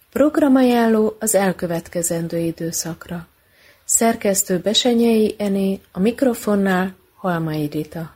Programajánló az elkövetkezendő időszakra. Szerkesztő Besenyei Ené, a mikrofonnál Halmai Rita.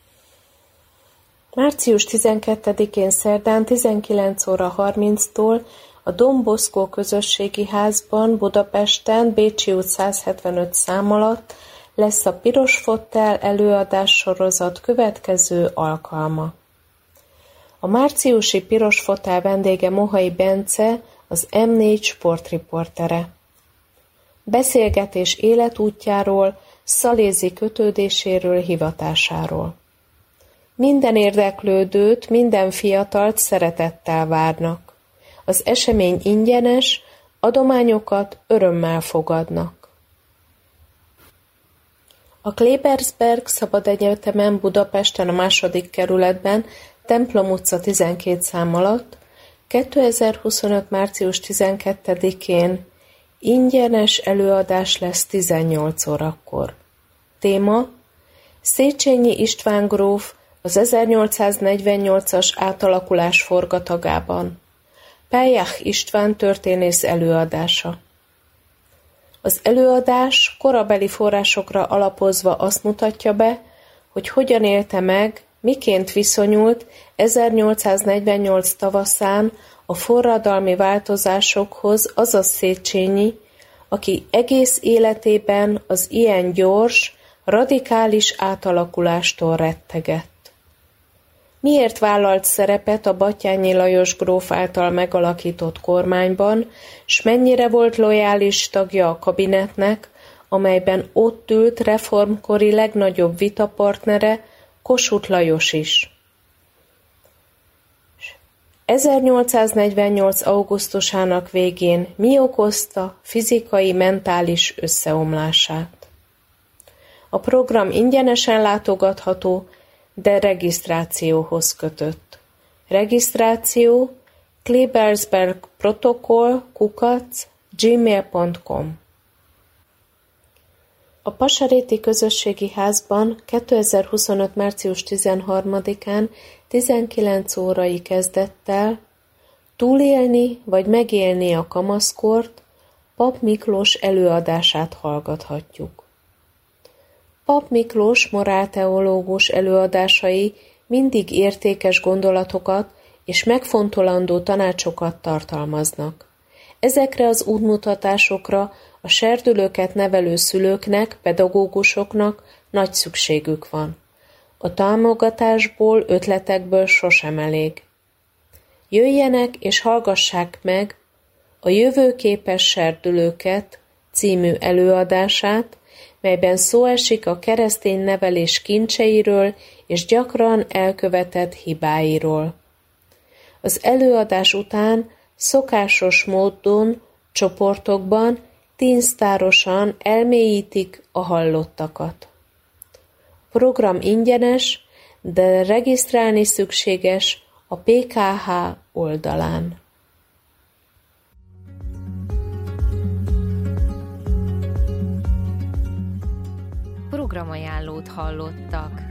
Március 12-én szerdán 19 óra 30-tól a Don Bosco Közösségi Házban Budapesten, Bécsi út 175 szám alatt lesz a Piros Fotel előadás sorozat következő alkalma. A márciusi Piros Fotel vendége Mohai Bence, az M4 sportriportere. Beszélgetés életútjáról, szalézi kötődéséről, hivatásáról. Minden érdeklődőt, minden fiatalt szeretettel várnak. Az esemény ingyenes, adományokat örömmel fogadnak. A Klebersberg Szabad Egyetemen Budapesten a 2. kerületben, Templom utca 12 szám alatt 2025. március 12-én ingyenes előadás lesz 18 órakor. Téma: Széchenyi István gróf az 1848-as átalakulás forgatagában. Pályach István történész előadása. Az előadás korabeli forrásokra alapozva azt mutatja be, hogy hogyan élte meg, miként viszonyult 1848 tavaszán a forradalmi változásokhoz az a Széchenyi, aki egész életében az ilyen gyors, radikális átalakulástól rettegett. Miért vállalt szerepet a Batthyány Lajos gróf által megalakított kormányban, s mennyire volt lojális tagja a kabinetnek, amelyben ott ült reformkori legnagyobb vitapartnere, Kossuth Lajos is. 1848. augusztusának végén mi okozta fizikai-mentális összeomlását? A program ingyenesen látogatható, de regisztrációhoz kötött. Regisztráció klebersbergprotokoll@gmail.com. A Pasaréti Közösségi Házban 2025. március 13-án 19 órai kezdettel Túlélni vagy megélni a kamaszkort Papp Miklós előadását hallgathatjuk. Papp Miklós morálteológus előadásai mindig értékes gondolatokat és megfontolandó tanácsokat tartalmaznak. Ezekre az útmutatásokra a serdülőket nevelő szülőknek, pedagógusoknak nagy szükségük van. A támogatásból, ötletekből sosem elég. Jöjjenek és hallgassák meg a Jövőképes serdülőket című előadását, melyben szó esik a keresztény nevelés kincseiről és gyakran elkövetett hibáiról. Az előadás után szokásos módon, csoportokban, teensztárosan elmélyítik a hallottakat. A program ingyenes, de regisztrálni szükséges a PKH oldalán. Programajánlót hallottak.